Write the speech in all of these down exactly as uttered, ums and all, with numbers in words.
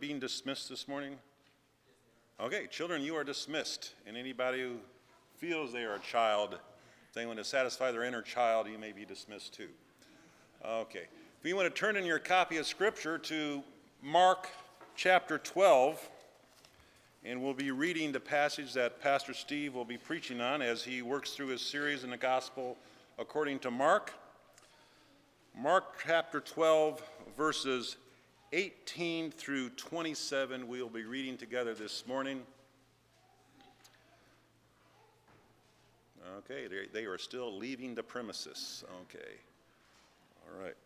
being dismissed this morning? Okay, children, you are dismissed. And anybody who feels they are a child, if they want to satisfy their inner child, you may be dismissed too. Okay, if you want to turn in your copy of Scripture to Mark chapter twelve, and we'll be reading the passage that Pastor Steve will be preaching on as he works through his series in the Gospel according to Mark. Mark chapter twelve, verses eighteen through twenty-seven, we will be reading together this morning. Okay, they, they are still leaving the premises. Okay, all right.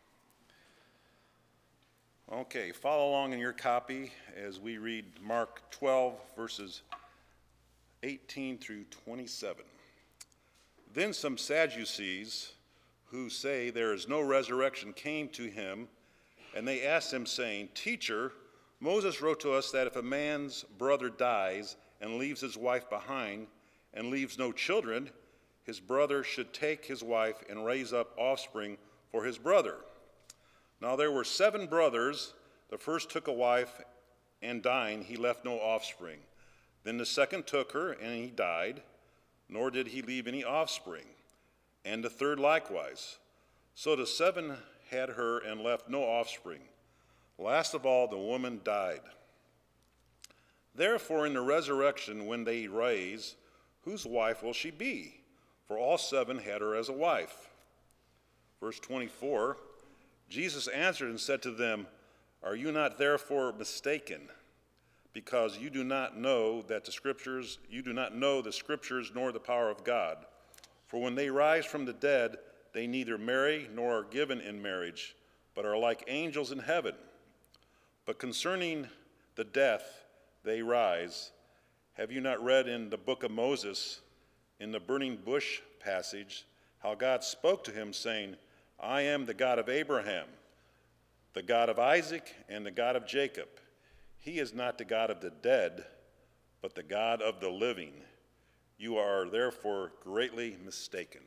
Okay, follow along in your copy as we read Mark twelve, verses eighteen through twenty-seven. Then some Sadducees, who say there is no resurrection, came to him, and they asked him, saying, Teacher, Moses wrote to us that if a man's brother dies and leaves his wife behind and leaves no children, his brother should take his wife and raise up offspring for his brother. Now there were seven brothers. The first took a wife, and dying, he left no offspring. Then the second took her, and he died, nor did he leave any offspring. And the third likewise. So the seven had her and left no offspring. Last of all, the woman died. Therefore, in the resurrection, when they rise, whose wife will she be? For all seven had her as a wife. Verse twenty-four, Jesus answered and said to them, Are you not therefore mistaken, because you do not know that the Scriptures, you do not know the Scriptures nor the power of God? For when they rise from the dead, they neither marry nor are given in marriage, but are like angels in heaven. But concerning the death they rise, have you not read in the book of Moses, in the burning bush passage, how God spoke to him, saying, I am the God of Abraham, the God of Isaac, and the God of Jacob. He is not the God of the dead, but the God of the living. You are therefore greatly mistaken.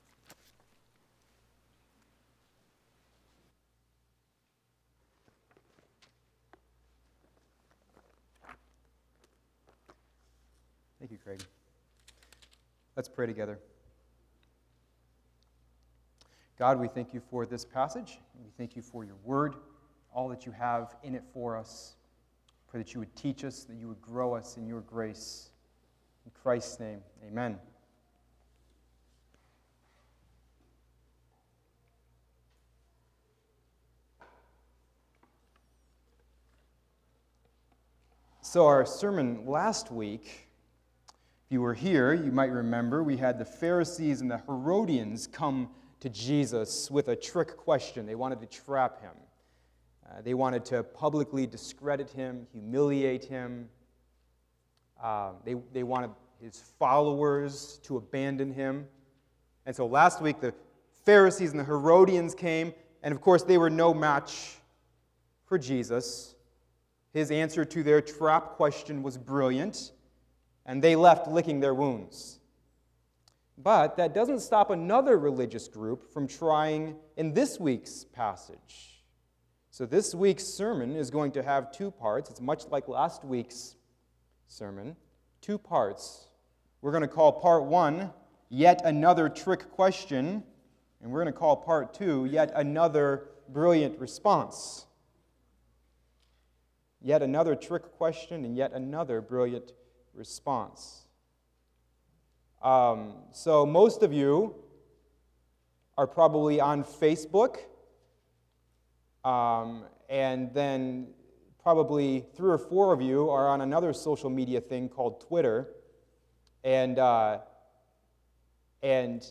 Thank you, Craig. Let's pray together. God, we thank you for this passage. We thank you for your word, all that you have in it for us. Pray that you would teach us, that you would grow us in your grace. In Christ's name, amen. So our sermon last week, if you were here, you might remember we had the Pharisees and the Herodians come to Jesus with a trick question. They wanted to trap him. Uh, they wanted to publicly discredit him, humiliate him. Uh, they, they wanted his followers to abandon him. And so last week, the Pharisees and the Herodians came, and of course, they were no match for Jesus. His answer to their trap question was brilliant, and they left licking their wounds. But that doesn't stop another religious group from trying in this week's passage. So this week's sermon is going to have two parts. It's much like last week's sermon. Two parts. We're going to call part one, Yet Another Trick Question, and we're going to call part two, Yet Another Brilliant Response. Yet another trick question and yet another brilliant response. Um, so most of you are probably on Facebook, um, and then probably three or four of you are on another social media thing called Twitter, and uh, and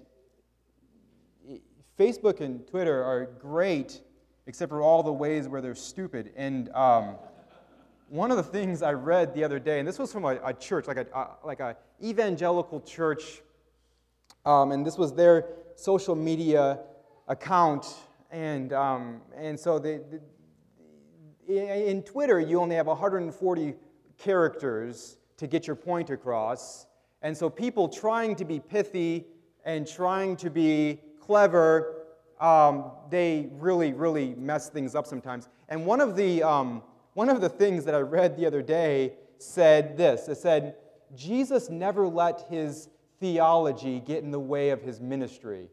Facebook and Twitter are great, except for all the ways where they're stupid. And um, one of the things I read the other day, and this was from a, a church, like a uh, like a evangelical church, um, and this was their social media account, and um, and so they, they, in Twitter you only have one hundred forty characters to get your point across, and so people trying to be pithy and trying to be clever, um, they really really mess things up sometimes. And one of the um, One of the things that I read the other day said this. It said, Jesus never let his theology get in the way of his ministry.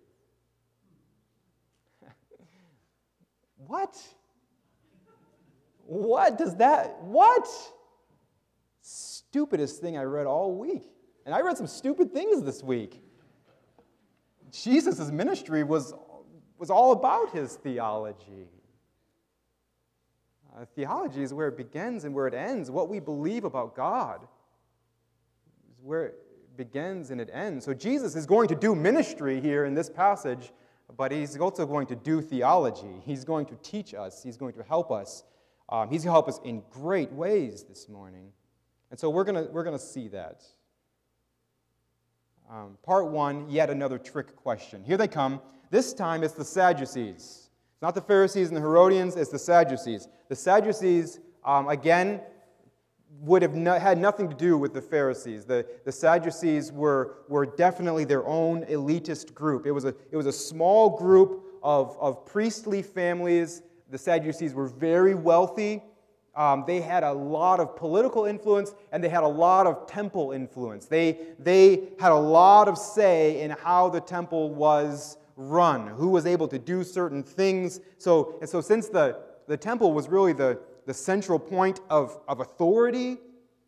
What? What does that, what? Stupidest thing I read all week. And I read some stupid things this week. Jesus' ministry was, was all about his theology. Uh, theology is where it begins and where it ends. What we believe about God is where it begins and it ends. So Jesus is going to do ministry here in this passage, but he's also going to do theology. He's going to teach us. He's going to help us. Um, he's going to help us in great ways this morning. And so we're going to we're going to see that. Um, part one, yet another trick question. Here they come. This time it's the Sadducees. It's not the Pharisees and the Herodians, it's the Sadducees. The Sadducees, um, again, would have no, had nothing to do with the Pharisees. The, the Sadducees were, were definitely their own elitist group. It was a, it was a small group of, of priestly families. The Sadducees were very wealthy. Um, they had a lot of political influence, and they had a lot of temple influence. They, they had a lot of say in how the temple was run, who was able to do certain things. So, and so since the, the temple was really the, the central point of, of authority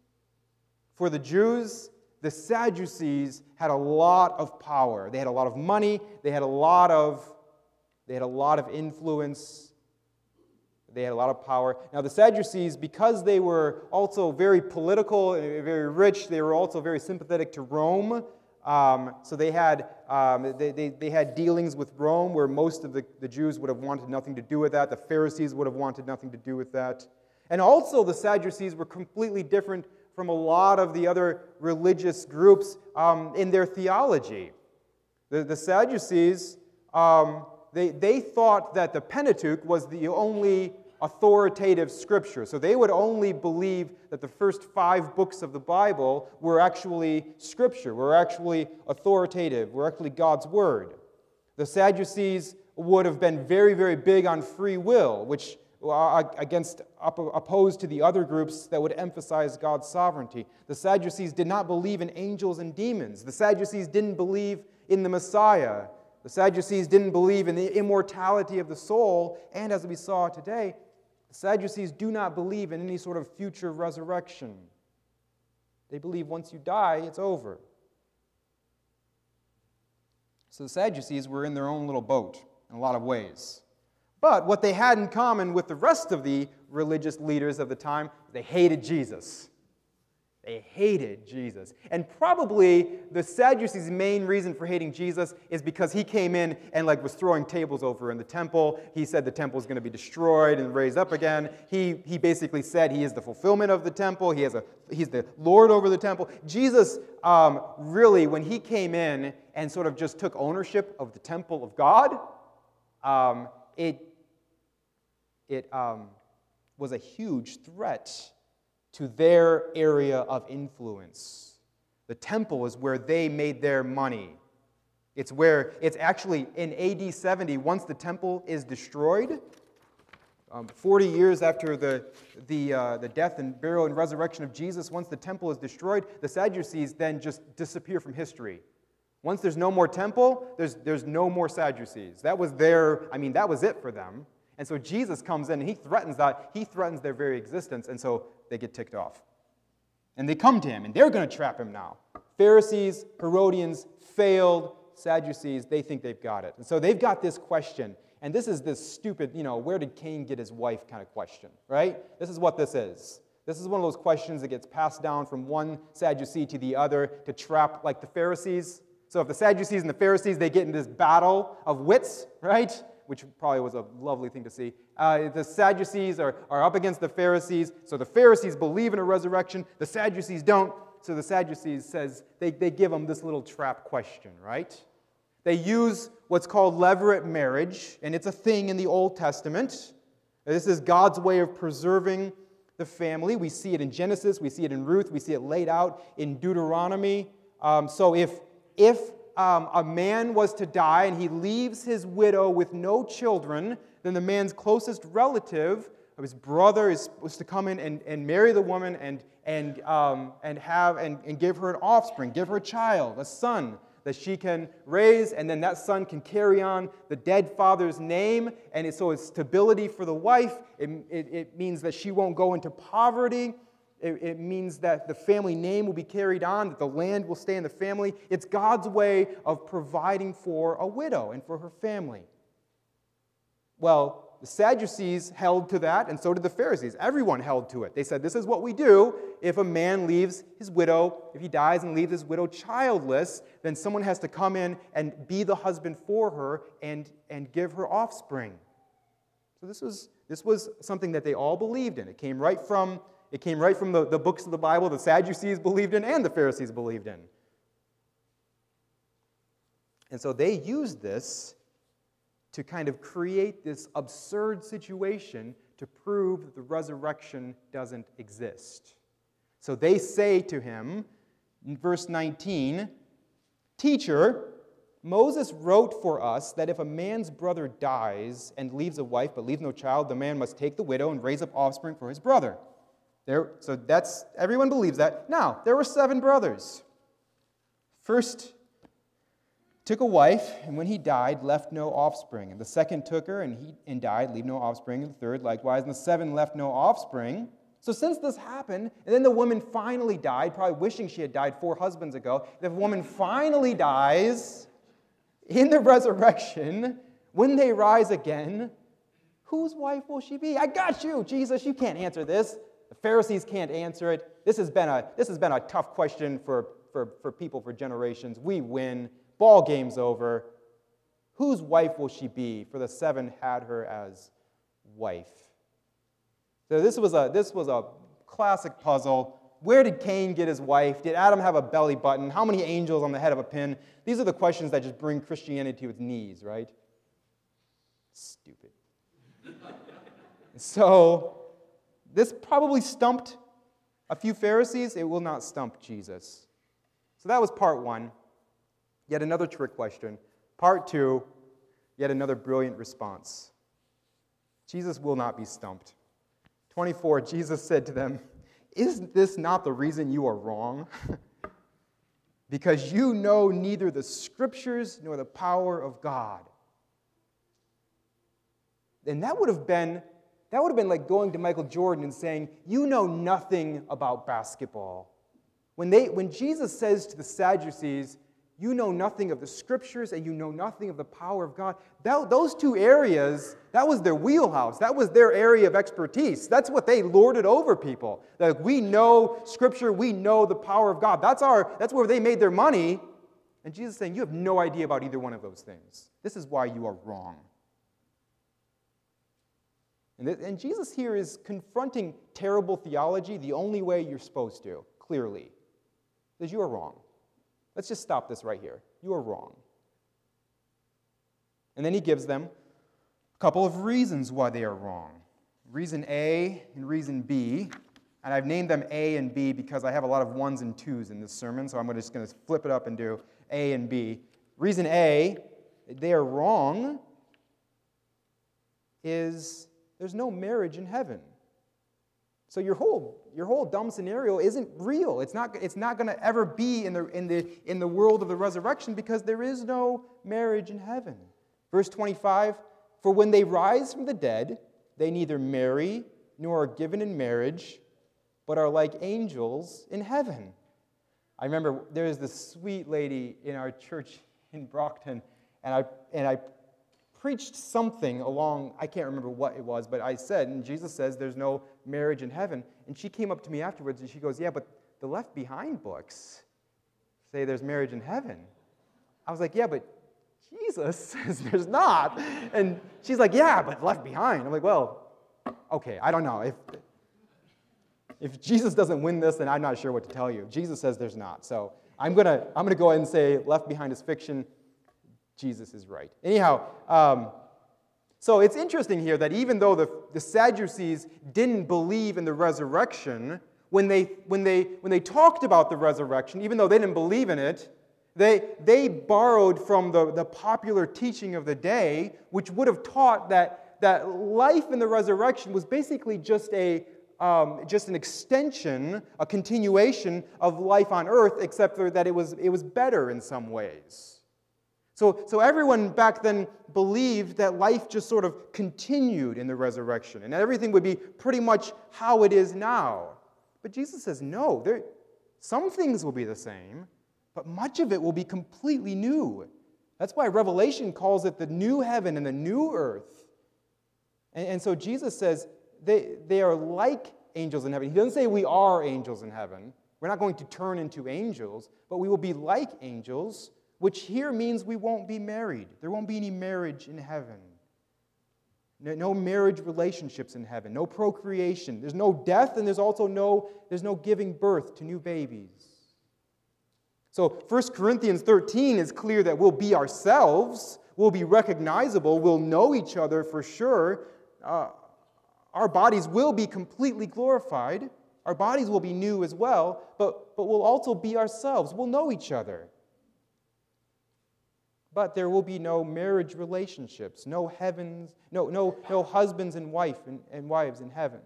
for the Jews, the Sadducees had a lot of power. They had a lot of money. They had a lot of, they had a lot of influence. They had a lot of power. Now, the Sadducees, because they were also very political and very rich, they were also very sympathetic to Rome. Um, so they had um, they, they, they had dealings with Rome where most of the, the Jews would have wanted nothing to do with that. The Pharisees would have wanted nothing to do with that. And also, the Sadducees were completely different from a lot of the other religious groups um, in their theology. The, the Sadducees, um, they, they thought that the Pentateuch was the only authoritative scripture. So they would only believe that the first five books of the Bible were actually scripture, were actually authoritative, were actually God's word. The Sadducees would have been very, very big on free will, which against opposed to the other groups that would emphasize God's sovereignty. The Sadducees did not believe in angels and demons. The Sadducees didn't believe in the Messiah. The Sadducees didn't believe in the immortality of the soul, and as we saw today, the Sadducees do not believe in any sort of future resurrection. They believe once you die, it's over. So the Sadducees were in their own little boat in a lot of ways. But what they had in common with the rest of the religious leaders of the time, they hated Jesus. They hated Jesus. And probably the Sadducees' main reason for hating Jesus is because he came in and like was throwing tables over in the temple. He said the temple is going to be destroyed and raised up again. He, he basically said he is the fulfillment of the temple. He has a, he's the Lord over the temple. Jesus, um, really, when he came in and sort of just took ownership of the temple of God, um, it, it um, was a huge threat to their area of influence. The temple is where they made their money. It's where, it's actually in A D seventy, once the temple is destroyed, um, forty years after the, the, uh, the death and burial and resurrection of Jesus, once the temple is destroyed, the Sadducees then just disappear from history. Once there's no more temple, there's, there's no more Sadducees. That was their, I mean, that was it for them. And so Jesus comes in and he threatens that. He threatens their very existence, and so they get ticked off. And they come to him, and they're going to trap him now. Pharisees, Herodians, failed. Sadducees, they think they've got it. And so they've got this question, and this is this stupid, you know, where did Cain get his wife kind of question, right? This is what this is. This is one of those questions that gets passed down from one Sadducee to the other to trap, like the Pharisees. So if the Sadducees and the Pharisees, they get in this battle of wits, right? Which probably was a lovely thing to see. Uh, the Sadducees are, are up against the Pharisees, so the Pharisees believe in a resurrection, the Sadducees don't, so the Sadducees says, they, they give them this little trap question, right? They use what's called levirate marriage, and it's a thing in the Old Testament. This is God's way of preserving the family. We see it in Genesis, we see it in Ruth, we see it laid out in Deuteronomy. Um, so if, if Um, a man was to die and he leaves his widow with no children, then the man's closest relative of his brother is was to come in and, and marry the woman and and um, and have and, and give her an offspring, give her a child, a son that she can raise, and then that son can carry on the dead father's name, and it, so it's stability for the wife. It, it, it means that she won't go into poverty. It, it means that the family name will be carried on, that the land will stay in the family. It's God's way of providing for a widow and for her family. Well, the Sadducees held to that, and so did the Pharisees. Everyone held to it. They said, this is what we do. If a man leaves his widow, if he dies and leaves his widow childless, then someone has to come in and be the husband for her and, and give her offspring. So this was, this was something that they all believed in. It came right from, it came right from the, the books of the Bible the Sadducees believed in and the Pharisees believed in. And so they used this to kind of create this absurd situation to prove that the resurrection doesn't exist. So they say to him, in verse nineteen, "Teacher, Moses wrote for us that if a man's brother dies and leaves a wife but leaves no child, the man must take the widow and raise up offspring for his brother." There, so that's, everyone believes that. Now, there were seven brothers. First took a wife, and when he died, left no offspring. And the second took her, and he and died, leave no offspring. And the third likewise, and the seven left no offspring. So since this happened, and then the woman finally died, probably wishing she had died four husbands ago, the woman finally dies in the resurrection, when they rise again, whose wife will she be? I got you, Jesus, you can't answer this. The Pharisees can't answer it. This has been a, this has been a tough question for, for, for people for generations. We win. Ball game's over. Whose wife will she be? For the seven had her as wife. So this was a this was a classic puzzle. Where did Cain get his wife? Did Adam have a belly button? How many angels on the head of a pin? These are the questions that just bring Christianity to its knees, right? Stupid. So this probably stumped a few Pharisees. It will not stump Jesus. So that was part one. Yet another trick question. Part two, yet another brilliant response. Jesus will not be stumped. twenty-four, Jesus said to them, "Is this not the reason you are wrong? Because you know neither the Scriptures nor the power of God." And that would have been, that would have been like going to Michael Jordan and saying, "You know nothing about basketball." When they, when Jesus says to the Sadducees, "You know nothing of the Scriptures and you know nothing of the power of God," that, those two areas, that was their wheelhouse. That was their area of expertise. That's what they lorded over people. That we know Scripture, we know the power of God. That's, our, that's where they made their money. And Jesus is saying, you have no idea about either one of those things. This is why you are wrong. And, th- and Jesus here is confronting terrible theology the only way you're supposed to, clearly. Because you are wrong. Let's just stop this right here. You are wrong. And then he gives them a couple of reasons why they are wrong. Reason A and reason B. And I've named them A and B because I have a lot of ones and twos in this sermon, so I'm just going to flip it up and do A and B. Reason A, they are wrong, is there's no marriage in heaven. So your whole your whole dumb scenario isn't real. It's not it's not going to ever be in the in the in the world of the resurrection because there is no marriage in heaven. Verse twenty-five, "For when they rise from the dead, they neither marry nor are given in marriage, but are like angels in heaven." I remember there was this sweet lady in our church in Brockton, and I and I preached something along, I can't remember what it was, but I said, and Jesus says there's no marriage in heaven. And she came up to me afterwards and she goes, "Yeah, but the Left Behind books say there's marriage in heaven." I was like, "Yeah, but Jesus says there's not." And she's like, "Yeah, but Left Behind." I'm like, well, okay, I don't know. If, if Jesus doesn't win this, then I'm not sure what to tell you. Jesus says there's not. So I'm going to I'm gonna go ahead and say Left Behind is fiction. Jesus is right. Anyhow, um, so it's interesting here that even though the, the Sadducees didn't believe in the resurrection, when they, when, they, when they talked about the resurrection, even though they didn't believe in it, they, they borrowed from the, the popular teaching of the day, which would have taught that that, that life in the resurrection was basically just a um, just an extension, a continuation of life on earth, except for that it was, it was better in some ways. So, so everyone back then believed that life just sort of continued in the resurrection, and everything would be pretty much how it is now. But Jesus says, no, there, some things will be the same, but much of it will be completely new. That's why Revelation calls it the new heaven and the new earth. And, and so Jesus says they, they are like angels in heaven. He doesn't say we are angels in heaven. We're not going to turn into angels, but we will be like angels, which here means we won't be married. There won't be any marriage in heaven. No, no marriage relationships in heaven. No procreation. There's no death, and there's also no, there's no giving birth to new babies. So First Corinthians thirteen is clear that we'll be ourselves, we'll be recognizable, we'll know each other for sure. Uh, our bodies will be completely glorified. Our bodies will be new as well, but, but we'll also be ourselves. We'll know each other. But there will be no marriage relationships, no heavens, no, no, no husbands and wife and, and wives in heaven.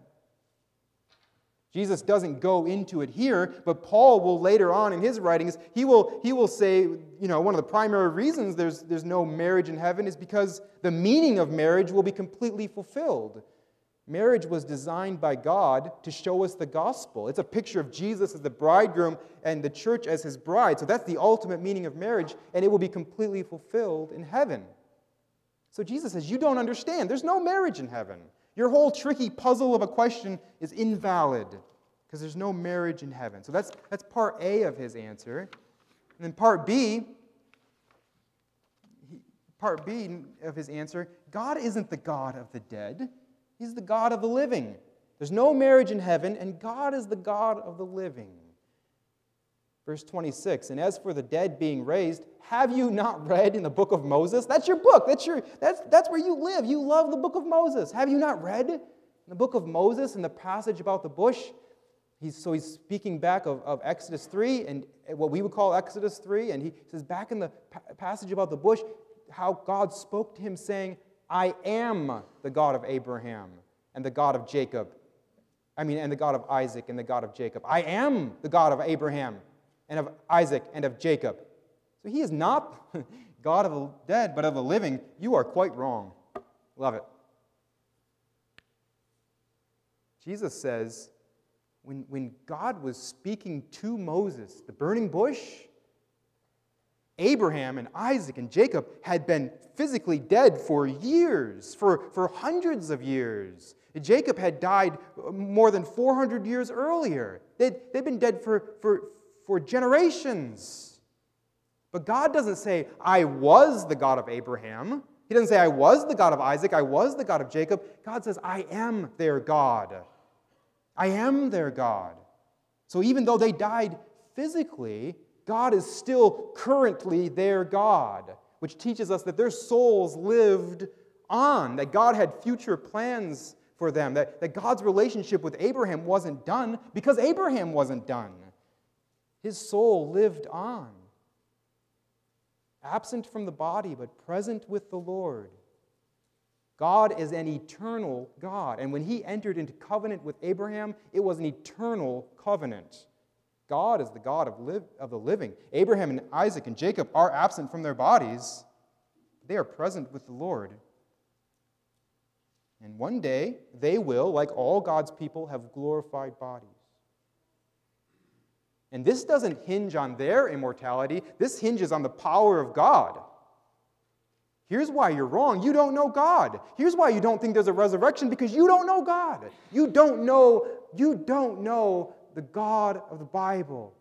Jesus doesn't go into it here, but Paul will later on in his writings, he will, he will say, you know, one of the primary reasons there's, there's no marriage in heaven is because the meaning of marriage will be completely fulfilled. Marriage was designed by God to show us the gospel. It's a picture of Jesus as the bridegroom and the church as his bride. So that's the ultimate meaning of marriage, and it will be completely fulfilled in heaven. So Jesus says, you don't understand. There's no marriage in heaven. Your whole tricky puzzle of a question is invalid because there's no marriage in heaven. So that's, that's part A of his answer. And then part B, part B of his answer, God isn't the God of the dead. He's the God of the living. There's no marriage in heaven, and God is the God of the living. Verse twenty-six, and as for the dead being raised, have you not read in the book of Moses? That's your book. That's, your, that's, that's where you live. You love the book of Moses. Have you not read in the book of Moses and the passage about the bush? He's, so he's speaking back of, of Exodus three, and what we would call Exodus three, and he says back in the pa- passage about the bush, how God spoke to him saying, I am the God of Abraham and the God of Jacob. I mean, and the God of Isaac and the God of Jacob. I am the God of Abraham and of Isaac and of Jacob. So he is not God of the dead, but of the living. You are quite wrong. Love it. Jesus says, when, when God was speaking to Moses, the burning bush, Abraham and Isaac and Jacob had been physically dead for years, for, for hundreds of years. Jacob had died more than four hundred years earlier. They'd, they'd been dead for, for, for generations. But God doesn't say, I was the God of Abraham. He doesn't say, I was the God of Isaac. I was the God of Jacob. God says, I am their God. I am their God. So even though they died physically, God is still currently their God, which teaches us that their souls lived on, that God had future plans for them, that, that God's relationship with Abraham wasn't done because Abraham wasn't done. His soul lived on, absent from the body, but present with the Lord. God is an eternal God, and when he entered into covenant with Abraham, it was an eternal covenant. God is the God of, live, of the living. Abraham and Isaac and Jacob are absent from their bodies. They are present with the Lord. And one day, they will, like all God's people, have glorified bodies. And this doesn't hinge on their immortality. This hinges on the power of God. Here's why you're wrong. You don't know God. Here's why you don't think there's a resurrection, because you don't know God. You don't know, you don't know the God of the Bible.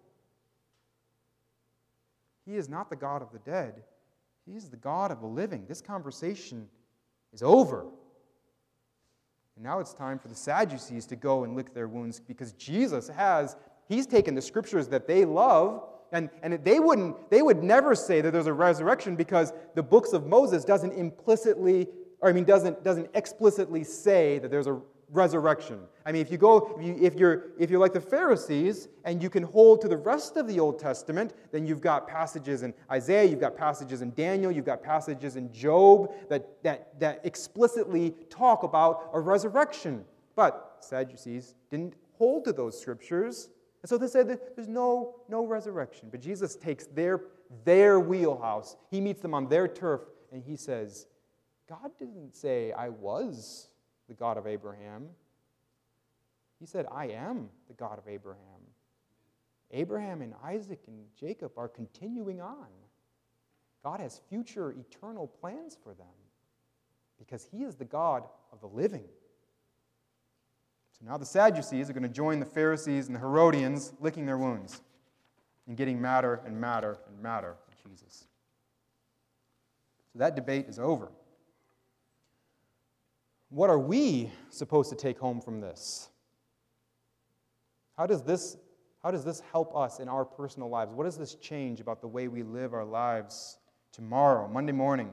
He is not the God of the dead. He is the God of the living. This conversation is over. And now it's time for the Sadducees to go and lick their wounds, because Jesus has, he's taken the scriptures that they love, and, and they wouldn't, they would never say that there's a resurrection because the books of Moses doesn't implicitly, or I mean doesn't, doesn't explicitly say that there's a resurrection. I mean, if you go, if, you, if you're if you're like the Pharisees and you can hold to the rest of the Old Testament, then you've got passages in Isaiah, you've got passages in Daniel, you've got passages in Job that that that explicitly talk about a resurrection. But Sadducees didn't hold to those scriptures, and so they said that there's no no resurrection. But Jesus takes their their wheelhouse. He meets them on their turf, and he says, God didn't say I was the God of Abraham. He said, I am the God of Abraham. Abraham and Isaac and Jacob are continuing on. God has future eternal plans for them because he is the God of the living. So now the Sadducees are going to join the Pharisees and the Herodians licking their wounds and getting madder and madder and madder at Jesus. So that debate is over. What are we supposed to take home from this? How does this, how does this help us in our personal lives? What does this change about the way we live our lives tomorrow, Monday morning?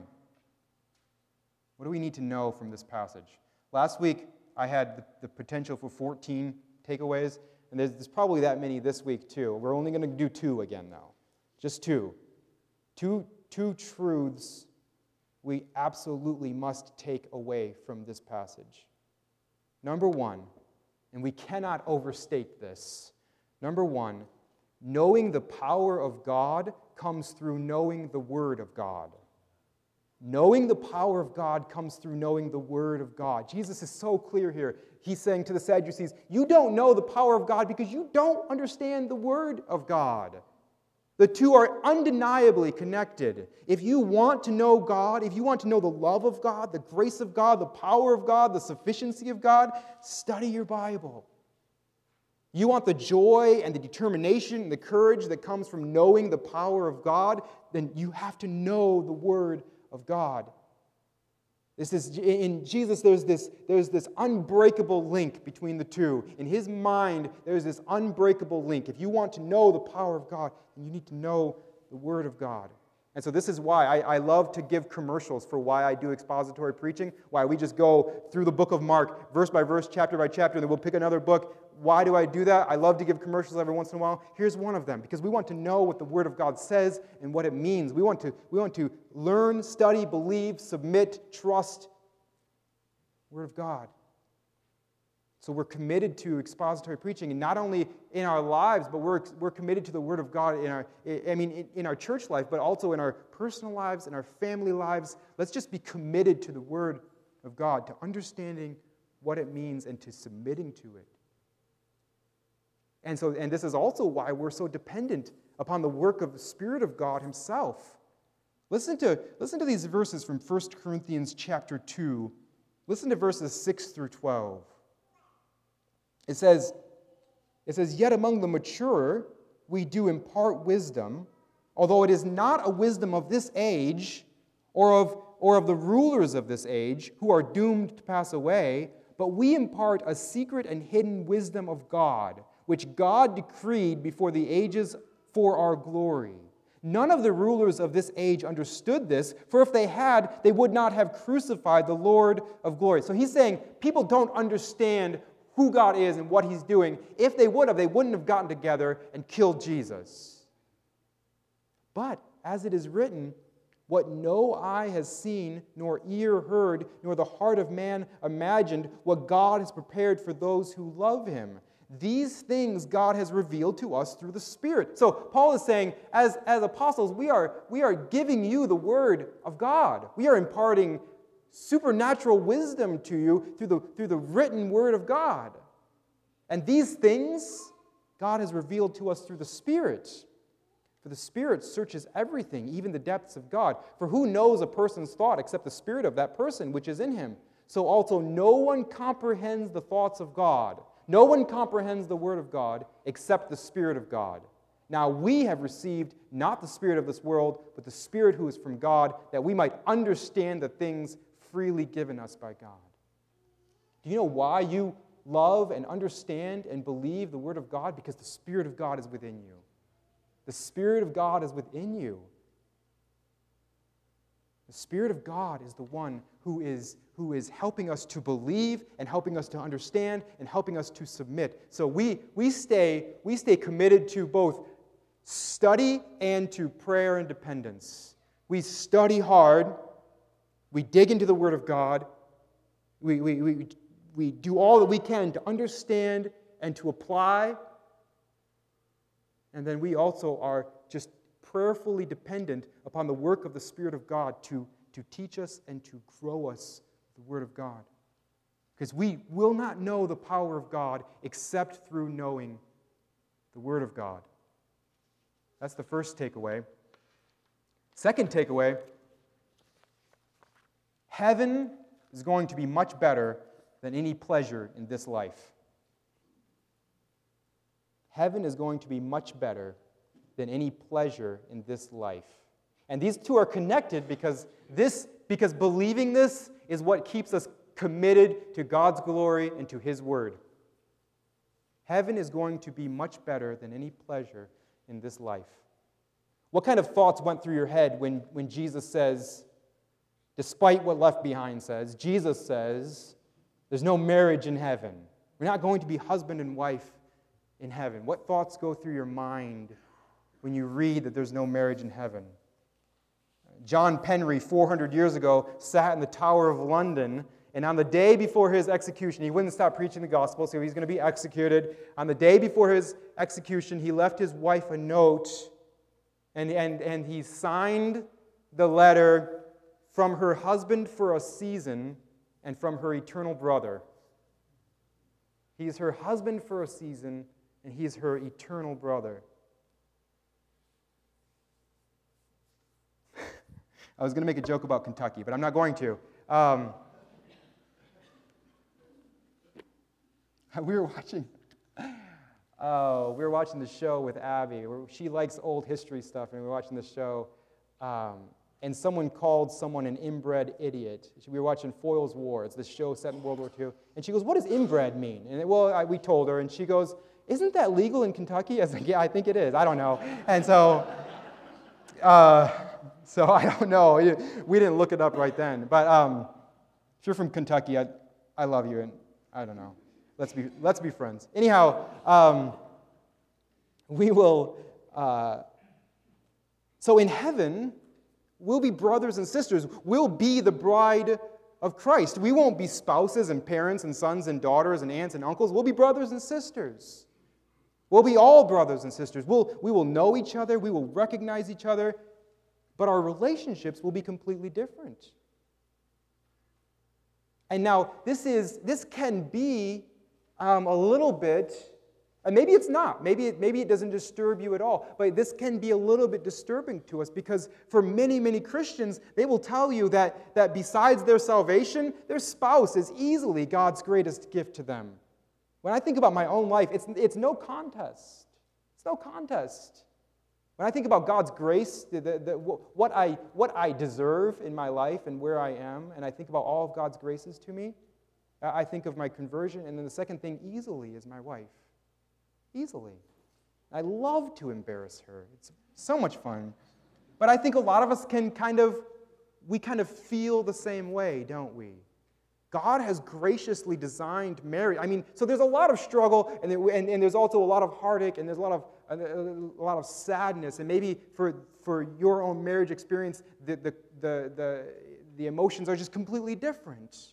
What do we need to know from this passage? Last week, I had the, the potential for fourteen takeaways, and there's, there's probably that many this week too. We're only going to do two again, though. Just two. Two, two truths we absolutely must take away from this passage. Number one, and we cannot overstate this. Number one, knowing the power of God comes through knowing the Word of God. Knowing the power of God comes through knowing the Word of God. Jesus is so clear here. He's saying to the Sadducees, you don't know the power of God because you don't understand the Word of God. The two are undeniably connected. If you want to know God, if you want to know the love of God, the grace of God, the power of God, the sufficiency of God, study your Bible. You want the joy and the determination and the courage that comes from knowing the power of God, then you have to know the Word of God. This is, in Jesus, there's this, there's this unbreakable link between the two. In his mind, there's this unbreakable link. If you want to know the power of God, then you need to know the Word of God. And so this is why I, I love to give commercials for why I do expository preaching, why we just go through the book of Mark, verse by verse, chapter by chapter, and then we'll pick another book. Why do I do that? I love to give commercials every once in a while. Here's one of them, because we want to know what the Word of God says and what it means. We want to, we want to learn, study, believe, submit, trust the Word of God. So we're committed to expository preaching, and not only in our lives, but we're, we're committed to the Word of God in our, I mean, in, in our church life, but also in our personal lives, in our family lives. Let's just be committed to the Word of God, to understanding what it means and to submitting to it. And so, and this is also why we're so dependent upon the work of the Spirit of God himself. Listen to, listen to these verses from First Corinthians chapter two. Listen to verses six through twelve. It says, it says, yet among the mature we do impart wisdom, although it is not a wisdom of this age or of, or of the rulers of this age who are doomed to pass away, but we impart a secret and hidden wisdom of God, which God decreed before the ages for our glory. None of the rulers of this age understood this, for if they had, they would not have crucified the Lord of glory. So he's saying people don't understand who God is and what he's doing. If they would have, they wouldn't have gotten together and killed Jesus. But as it is written, what no eye has seen, nor ear heard, nor the heart of man imagined, what God has prepared for those who love him. These things God has revealed to us through the Spirit. So Paul is saying, as, as apostles, we are, we are giving you the Word of God. We are imparting supernatural wisdom to you through the, through the written Word of God. And these things God has revealed to us through the Spirit. For the Spirit searches everything, even the depths of God. For who knows a person's thought except the spirit of that person which is in him? So also no one comprehends the thoughts of God. No one comprehends the Word of God except the Spirit of God. Now we have received not the spirit of this world, but the Spirit who is from God, that we might understand the things freely given us by God. Do you know why you love and understand and believe the Word of God? Because the Spirit of God is within you. The Spirit of God is within you. The Spirit of God is the one who is, who is helping us to believe and helping us to understand and helping us to submit. So we, we, stay, we stay committed to both study and to prayer and dependence. We study hard. We dig into the Word of God. We, we, we, we do all that we can to understand and to apply. And then we also are just prayerfully dependent upon the work of the Spirit of God to, to teach us and to grow us the Word of God. Because we will not know the power of God except through knowing the Word of God. That's the first takeaway. Second takeaway, heaven is going to be much better than any pleasure in this life. Heaven is going to be much better than any pleasure in this life. And these two are connected because this, because believing this is what keeps us committed to God's glory and to His Word. Heaven is going to be much better than any pleasure in this life. What kind of thoughts went through your head when, when Jesus says, despite what Left Behind says, Jesus says, there's no marriage in heaven. We're not going to be husband and wife in heaven. What thoughts go through your mind when you read that there's no marriage in heaven? John Penry, four hundred years ago, sat in the Tower of London, and on the day before his execution, he wouldn't stop preaching the gospel, so he's going to be executed. On the day before his execution, he left his wife a note, and, and, and he signed the letter, from her husband for a season, and from her eternal brother. He is her husband for a season, and he is her eternal brother. I was going to make a joke about Kentucky, but I'm not going to. Um, we were watching. Oh, we were watching the show with Abby. She likes old history stuff, and we were watching the show. Um, and someone called someone an inbred idiot. We were watching Foyle's War. It's this show set in World War Two. And she goes, "What does inbred mean?" And it, well, I, we told her, and she goes, "Isn't that legal in Kentucky?" I was like, "Yeah, I think it is. I don't know." And so, uh, so I don't know. We didn't look it up right then. But um, if you're from Kentucky, I, I love you, and I don't know. Let's be let's be friends. Anyhow, um, we will. Uh, so in heaven, we'll be brothers and sisters. We'll be the bride of Christ. We won't be spouses and parents and sons and daughters and aunts and uncles. We'll be brothers and sisters. We'll be all brothers and sisters. We'll, we will know each other. We will recognize each other. But our relationships will be completely different. And now, this is this can be um, a little bit, and maybe it's not. Maybe it, maybe it doesn't disturb you at all. But this can be a little bit disturbing to us because for many, many Christians, they will tell you that, that besides their salvation, their spouse is easily God's greatest gift to them. When I think about my own life, it's, it's no contest. It's no contest. When I think about God's grace, the, the, the, what, I, what I deserve in my life and where I am, and I think about all of God's graces to me, I think of my conversion, and then the second thing easily is my wife. Easily. I love to embarrass her. It's so much fun. But I think a lot of us can kind of, we kind of feel the same way, don't we? God has graciously designed marriage. I mean, so there's a lot of struggle, and, and, and there's also a lot of heartache, and there's a lot of a, a lot of sadness, and maybe for for your own marriage experience, the the the the, the emotions are just completely different.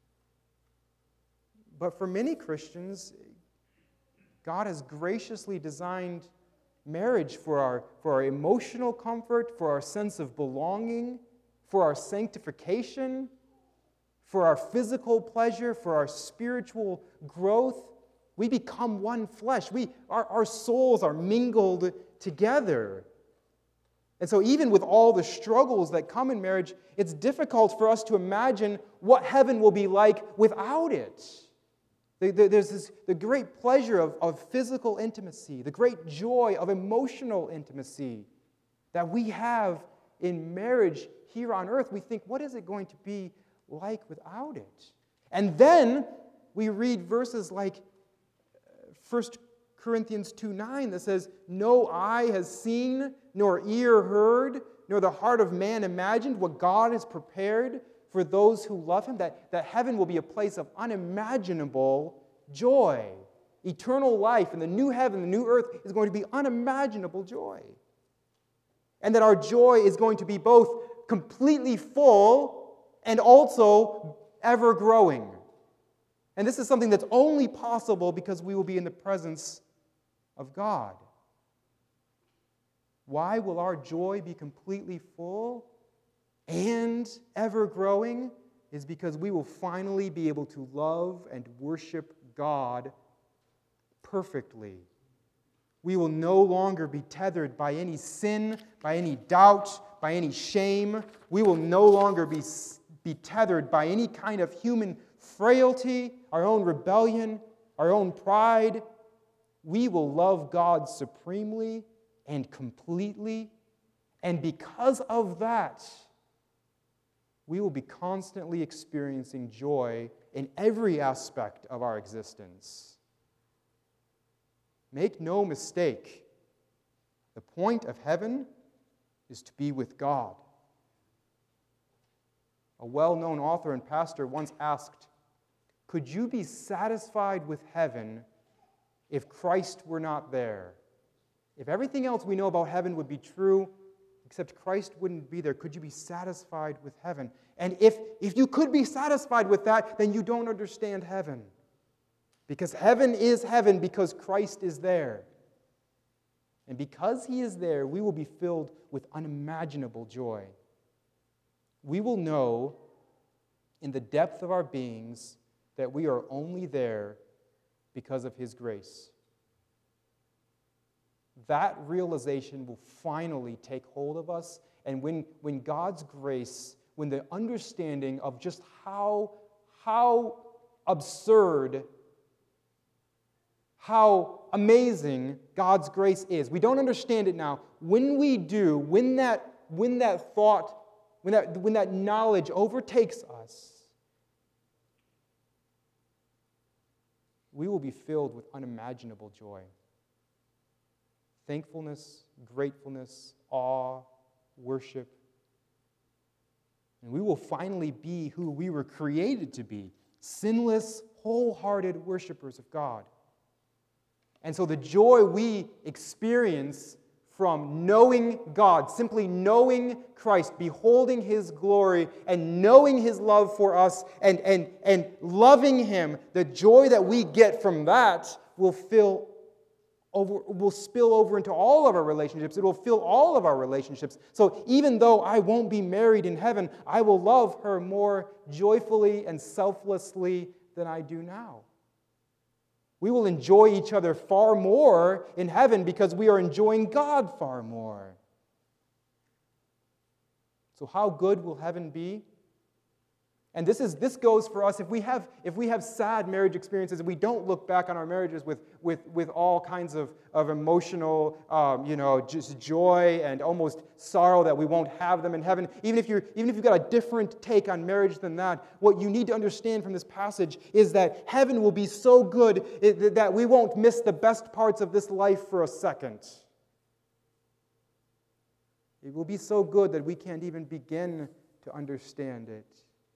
But for many Christians, God has graciously designed marriage for our for our emotional comfort, for our sense of belonging, for our sanctification, for our physical pleasure, for our spiritual growth. We become one flesh. We, our, our souls are mingled together. And so even with all the struggles that come in marriage, it's difficult for us to imagine what heaven will be like without it. There's this, the great pleasure of, of physical intimacy, the great joy of emotional intimacy that we have in marriage here on earth. We think, what is it going to be like without it? And then we read verses like First Corinthians two nine that says, "No eye has seen, nor ear heard, nor the heart of man imagined what God has prepared for those who love him, that, that heaven will be a place of unimaginable joy. Eternal life in the new heaven, the new earth is going to be unimaginable joy. And that our joy is going to be both completely full and also ever growing. And this is something that's only possible because we will be in the presence of God. Why will our joy be completely full and ever growing? Is because we will finally be able to love and worship God perfectly. We will no longer be tethered by any sin, by any doubt, by any shame. We will no longer be, be tethered by any kind of human frailty, our own rebellion, our own pride. We will love God supremely and completely. And because of that, we will be constantly experiencing joy in every aspect of our existence. Make no mistake, the point of heaven is to be with God. A well-known author and pastor once asked, "Could you be satisfied with heaven if Christ were not there? If everything else we know about heaven would be true, except Christ wouldn't be there, could you be satisfied with heaven?" And if, if you could be satisfied with that, then you don't understand heaven. Because heaven is heaven because Christ is there. And because he is there, we will be filled with unimaginable joy. We will know in the depth of our beings that we are only there because of his grace. That realization will finally take hold of us. And when, when God's grace, when the understanding of just how, how absurd, how amazing God's grace is. We don't understand it now. When we do, when that, when that thought, when that, when that knowledge overtakes us, we will be filled with unimaginable joy. Thankfulness, gratefulness, awe, worship. And we will finally be who we were created to be, sinless, wholehearted worshipers of God. And so the joy we experience from knowing God, simply knowing Christ, beholding his glory, and knowing his love for us, and, and, and loving him, the joy that we get from that will fill over, will spill over into all of our relationships. It will fill all of our relationships. So even though I won't be married in heaven, I will love her more joyfully and selflessly than I do now. We will enjoy each other far more in heaven because we are enjoying God far more. So how good will heaven be? And this is this goes for us if we have if we have sad marriage experiences and we don't look back on our marriages with with with all kinds of of emotional um, you know just joy and almost sorrow that we won't have them in heaven. Even if you're even if you've got a different take on marriage than that, what you need to understand from this passage is that heaven will be so good that we won't miss the best parts of this life for a second. It will be so good that we can't even begin to understand it.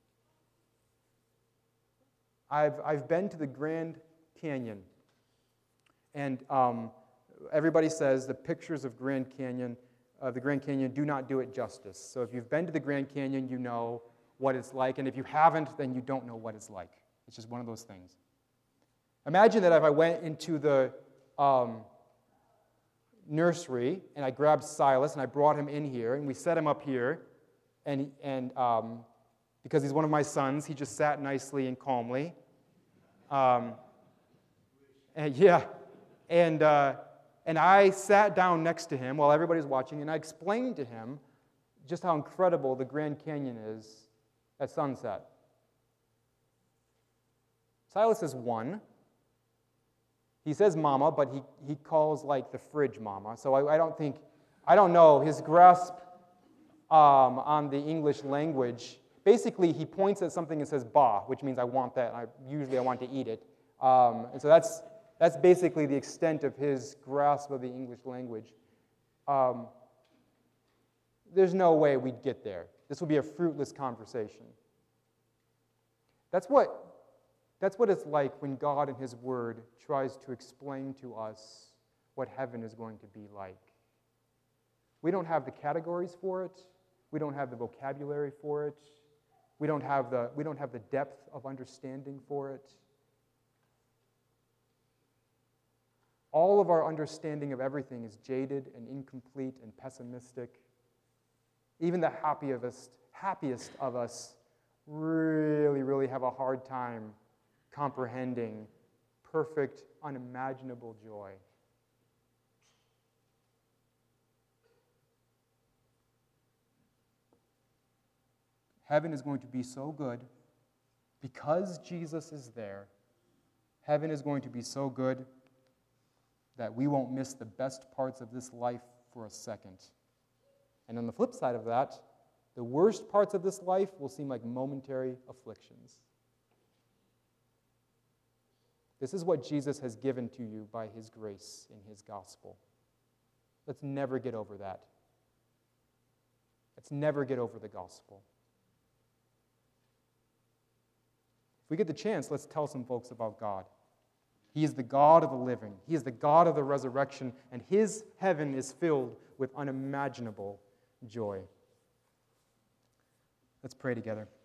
I've, I've been to the Grand Canyon, and um, everybody says the pictures of Grand Canyon, uh, the Grand Canyon do not do it justice. So if you've been to the Grand Canyon, you know what it's like, and if you haven't, then you don't know what it's like. It's just one of those things. Imagine that if I went into the um, nursery, and I grabbed Silas, and I brought him in here, and we set him up here, and and um, because he's one of my sons, he just sat nicely and calmly. Um, and yeah, and uh, and I sat down next to him while everybody's watching, and I explained to him just how incredible the Grand Canyon is at sunset. Silas is one. He says mama, but he, he calls like the fridge mama. So I, I don't think, I don't know, his grasp um, on the English language. Basically, he points at something and says ba, which means I want that. I, usually I want to eat it. Um, and so that's that's basically the extent of his grasp of the English language. Um, there's no way we'd get there. This would be a fruitless conversation. That's what, that's what it's like when God in His Word tries to explain to us what heaven is going to be like. We don't have the categories for it. We don't have the vocabulary for it. We don't have the, we don't have the depth of understanding for it. All of our understanding of everything is jaded and incomplete and pessimistic. Even the happiest, happiest of us really, really have a hard time comprehending perfect, unimaginable joy. Heaven is going to be so good because Jesus is there. Heaven is going to be so good that we won't miss the best parts of this life for a second. And on the flip side of that, the worst parts of this life will seem like momentary afflictions. This is what Jesus has given to you by His grace in His gospel. Let's never get over that. Let's never get over the gospel. If we get the chance, let's tell some folks about God. He is the God of the living. He is the God of the resurrection, and His heaven is filled with unimaginable joy. Let's pray together.